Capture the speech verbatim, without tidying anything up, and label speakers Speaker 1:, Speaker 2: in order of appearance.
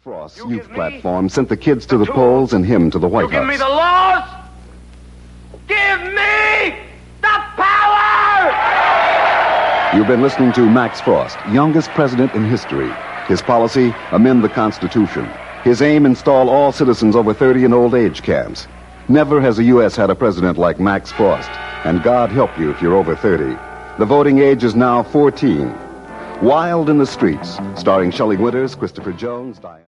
Speaker 1: Frost's youth platform sent the kids to the polls and him to the White
Speaker 2: you give
Speaker 1: House.
Speaker 2: me the laws. Give me the power!
Speaker 1: You've been listening to Max Frost, youngest president in history. His policy, amend the Constitution. His aim, install all citizens over thirty in old age camps. Never has the U S had a president like Max Frost. And God help you if you're over thirty. The voting age is now fourteen. Wild in the Streets, starring Shelley Winters, Christopher Jones, Diane.